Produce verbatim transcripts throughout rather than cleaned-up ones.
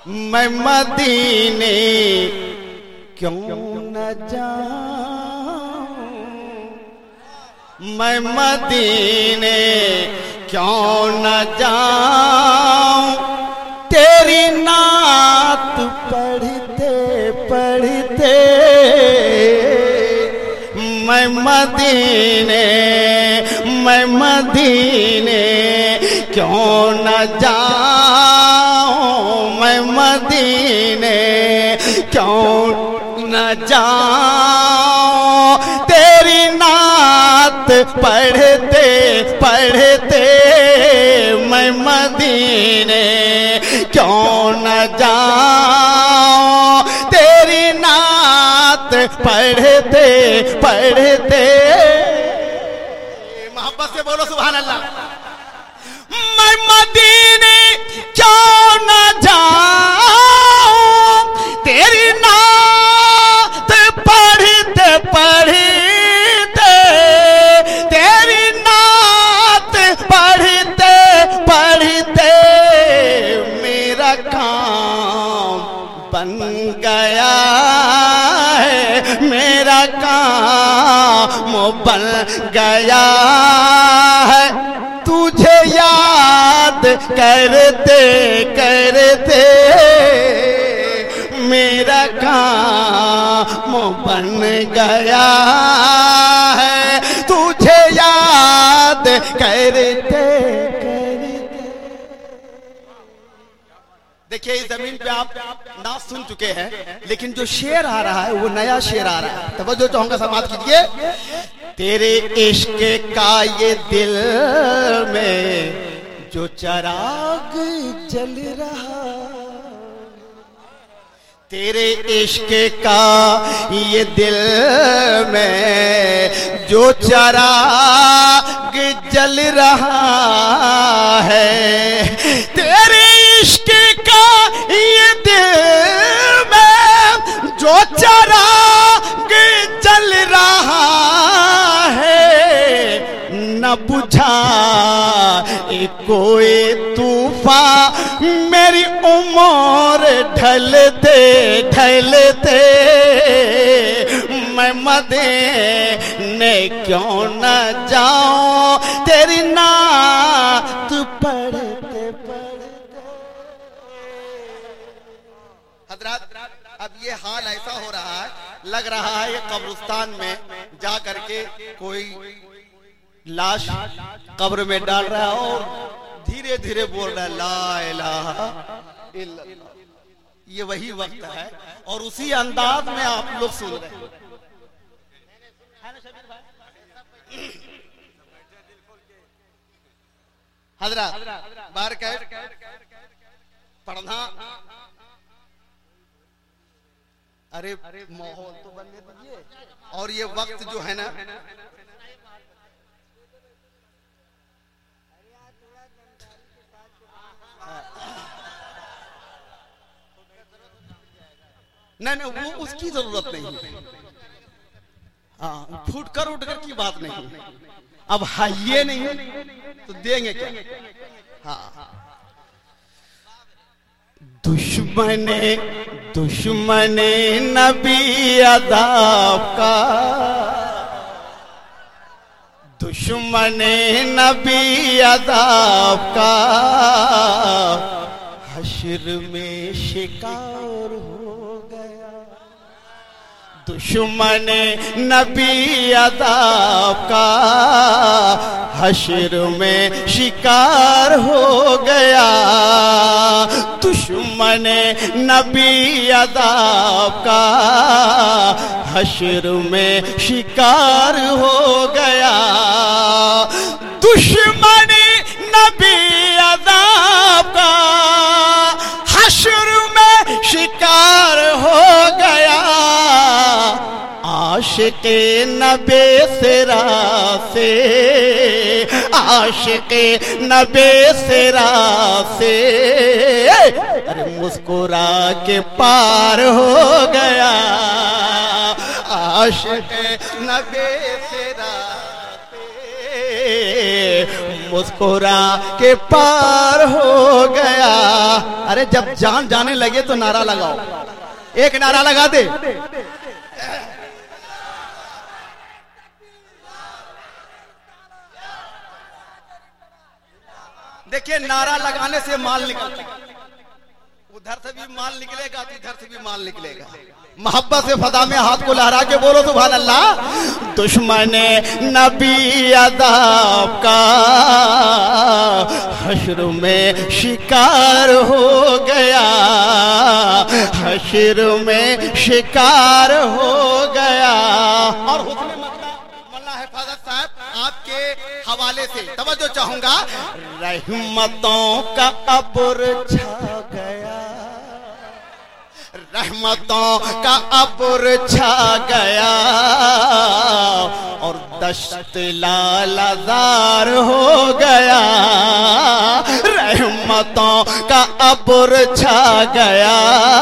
मैं मदीने क्यों न जाऊं, मैं मदीने क्यों न जाऊं, तेरी नात पढ़ते पढ़ते मैं मदीने, मैं मदीने क्यों न जाऊं, मैं मदीने क्यों न जाऊं, तेरी नात पढ़ते पढ़ते मैं मदीने क्यों न जाऊं, तेरी नात पढ़ते पढ़ते। मोहब्बत से बोलो सुभान अल्लाह। मैं मदीने क्यों न जाऊं, तेरी नात पढ़ते पढ़ते, तेरी नात पढ़ते पढ़ते मेरा काम बन गया है, मेरा काम बन गया है, तुझे याद करते करते मेरा काम बन गया है, तुझे याद करते करते। देखिए इस जमीन पे आप नाच सुन चुके हैं, लेकिन जो शेर आ रहा है वो नया शेर आ रहा है, तवज्जो चाहूंगा समाप्त कीजिए। तेरे इश्क का ये दिल में जो चिराग जल रहा, तेरे इश्क का ये दिल में जो चिराग जल रहा है, तेरे इश्क का ये दिल में जो चिराग जल रहा है, न बुझा कोई तूफान मेरी उम्र ढलते ढलते, मैं मदीने क्यों न जाऊं, तेरी नात पढ़ते पढ़ते। हजरत अब ये हाल ऐसा हो रहा है, लग रहा है ये कब्रिस्तान में जा करके कोई लाश कब्र में डाल रहा है और धीरे धीरे बोल रहा है ला इलाहा इल्लल्लाह। ये वही वक्त है और उसी अंदाज में आप लोग सुन रहे हैं। हजरत बार कह पढ़ना, अरे माहौल तो बनने दीजिए। और ये वक्त जो है ना, नहीं नहीं वो उसकी जरूरत नहीं है, हाँ फूट कर उठ कर की बात नहीं है। अब है ये नहीं है तो देंगे क्या। हाँ दुश्मने दुश्मने नबी अदाब का, दुश्मने नबी अदाब का हश्र में शिकार हो, दुश्मने नबी अदाब का हश्र में शिकार हो गया, दुश्मने नबी अदाब का हश्र में शिकार हो गया, दुश्मने नबी अदाब का हश्र में शिकार हो गया, आशिक़े नबी सिरा से, आशिक़े नबी सिरा से, अरे मुस्कुरा के पार हो गया, आशिक़े नबी सिरा से मुस्कुरा के पार हो गया। अरे जब जान जाने लगे तो नारा लगाओ, एक नारा लगा दे। देखिए नारा लगाने से माल निकलता है, उधर से भी माल निकलेगा तो इधर से भी माल निकलेगा। मोहब्बत से फदा में हाथ को लहरा के बोलो सुभान अल्लाह। दुश्मन नबी अदाब का हश्र में शिकार हो गया, हश्र में शिकार हो गया। और हुस्न मौलाना हिफाजत साहब आपके हवाले से तवज्जो चाहूंगा। रहमतों का अब्र छा गया, रहमतों का अब्र छा गया और दश्त लालजार हो गया। रहमतों का अब्र छा गया,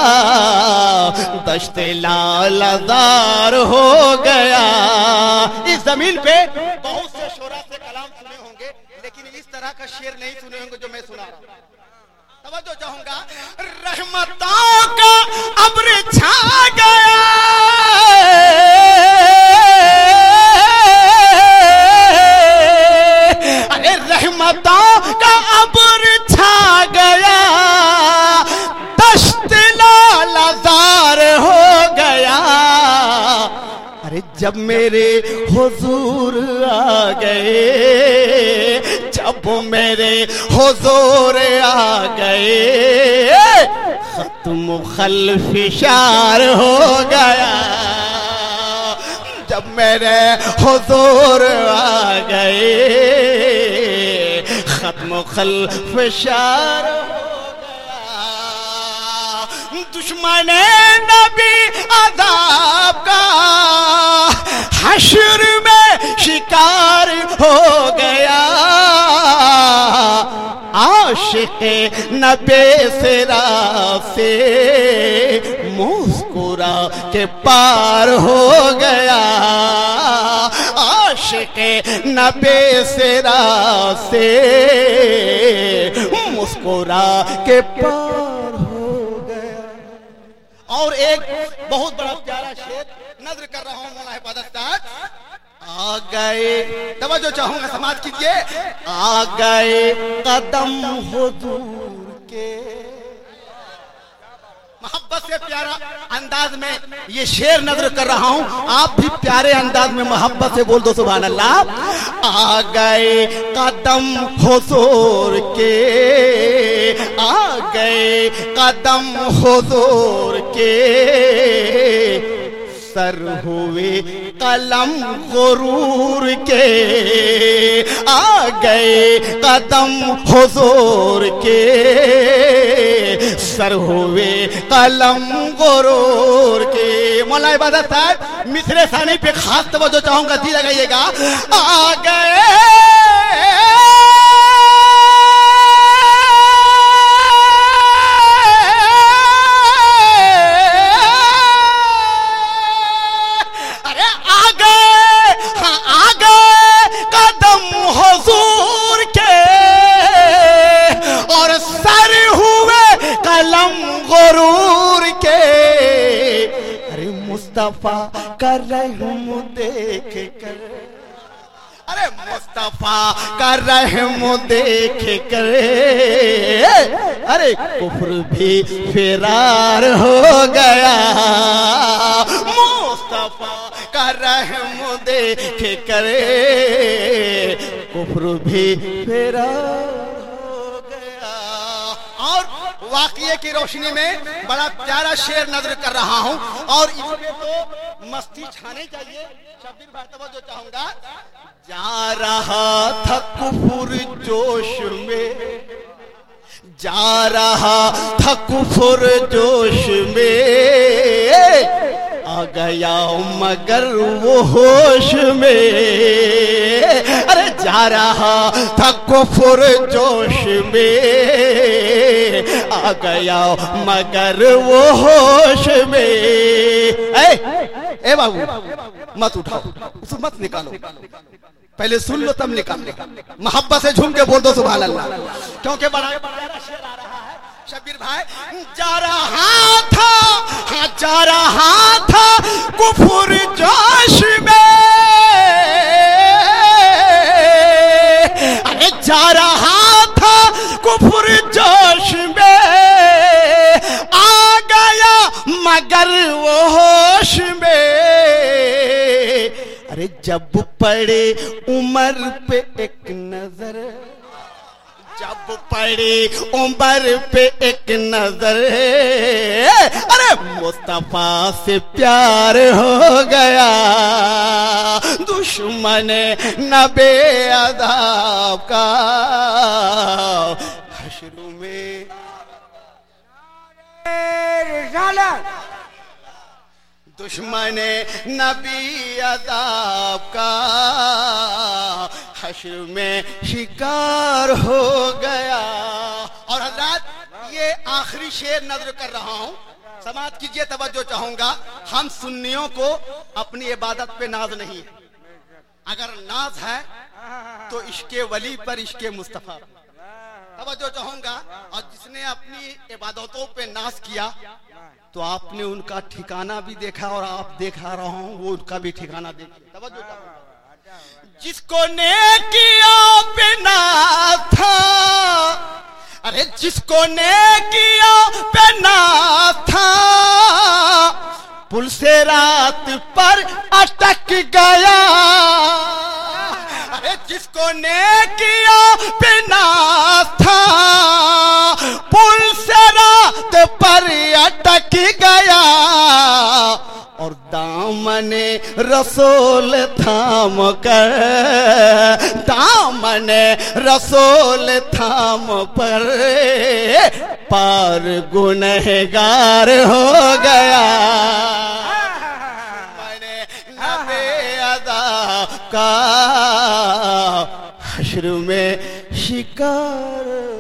दश्त लालजार हो गया। इस जमीन पे बहुत से शोरा से कलाम सुने होंगे, लेकिन इस तरह का शेर नहीं सुने होंगे जो मैं सुना रहा हूं। तवज्जो चाहूंगा। रहमतों का अब्र छा गया, अरे रहमतों का अब्र छा गया, दश्त लालजार हो गया। अरे जब मेरे हुजूर आ गए, जब मेरे हुजूर आ गए, खत्म खल्फिशार हो गया। जब मेरे हुजूर आ गए, खत्म खल्फिशार हो गया। दुश्मन नबी अदाब का हश्र में शिकार हो गया। आशिक नबे सिरा से मुस्कुरा के पार हो गया। आशिक नबे सिरा से मुस्कुरा के पार हो गया। और एक बहुत बड़ा प्यारा शेर नज़र कर रहा हूं मौलाना हिफाजत साहब। आ गए, तवज्जो चाहूंगा समाज कीजिए। आ गए कदम हुजूर के, मोहब्बत से प्यारा अंदाज में ये शेर नजर कर रहा हूं। आप भी प्यारे अंदाज में मोहब्बत से बोल दो सुभान अल्लाह। आ गए कदम हुजूर के, आ गए कदम हुजूर के, सर हुए कलम गुरूर के। आ गए कदम हुजूर के, सर हुए कलम गुरूर के। मौलाना इबादत साहब मिसरे सानी पे खास तवज्जो चाहूंगा, दी लगाइएगा। आ गए गुरूर के। अरे मुस्तफा का रहम देख कर, अरे मुस्तफा का रहम देख कर, अरे कुफ्र भी फिरार हो गया। मुस्तफा का रहम देख कर कुफ्र भी फिरार हो गया। और वाक़िये की रोशनी में बड़ा प्यारा शेर नजर कर रहा हूं और इसमें तो मस्ती छाने चाहिए। शब्बीर भाई तवज्जो चाहूंगा। जा रहा था कुफुर जोश में, जा रहा था कुफुर जोश में, आ गया मगर वो होश में। अरे जा रहा था कुफुर जोश में, आ गया मगर वो होश में। ए, ए बाबू मत उठाओ, उसे मत निकालो। पहले सुन लो तब निकाल लो, मोहब्बत से झूम के बोल दो सुभान अल्लाह, क्योंकि बड़ा बड़ा शेर आ रहा है शबीर भाई। जा रहा था, हाँ जा रहा था कुफर जोश में, अरे जा रहा था कुफर जोश में, आ गया मगर वो होश में। अरे जब पड़े उमर पे एक नजर, जब पड़े उमर पे एक नजर, अरे मुस्तफा से प्यार हो गया, दुश्मन नबे अदाब का हश्र में। दुश्मन नबी अदाब का हश्र में शिकार हो गया। और हजरत ये आखिरी शेर नजर कर रहा हूं, समाज कीजिए, तवज्जो चाहूंगा। हम सुन्नियों को अपनी इबादत पे नाज नहीं है, अगर नाज है तो इश्के वली पर इश्के मुस्तफा, तवज्जो चाहूंगा। और जिसने अपनी इबादतों पे नाज किया तो आपने उनका ठिकाना भी देखा और आप देखा रहा हूं वो उनका भी ठिकाना देखिए, तवज्जो चाहूंगा। जिसको नेकियों पे नाज था, अरे जिसको नेकियों पे नाज था, पुल से रात पर अटक गया। अरे जिसको नेकियों पे नाज था, पुल से रात पर अटक गया, और दामने रसूल थाम कर, दामने रसूल थाम पर पार गुनहगार हो गया। मैंने नबे अदा का हश्र में शिकार